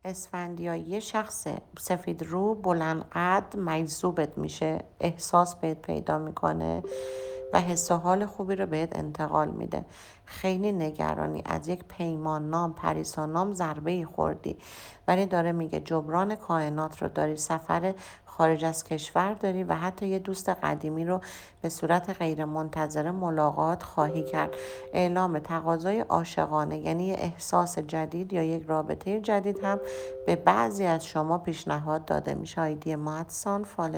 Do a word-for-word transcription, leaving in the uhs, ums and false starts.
اسفندیار یه شخص سفید رو بلند قد مجذوبت میشه، احساس بهت پیدا میکنه و حس و حال خوبی رو بهت انتقال میده. خیلی نگرانی از یک پیمان نام پریسا نام ضربه خوردی، ولی داره میگه جبران کائنات رو داری، سفر خارج از کشور داری و حتی یه دوست قدیمی رو به صورت غیر منتظره ملاقات خواهی کرد. اعلام تقاضای عاشقانه، یعنی یه احساس جدید یا یک رابطه جدید هم به بعضی از شما پیشنهاد داده میشه. آیدی مدسان فال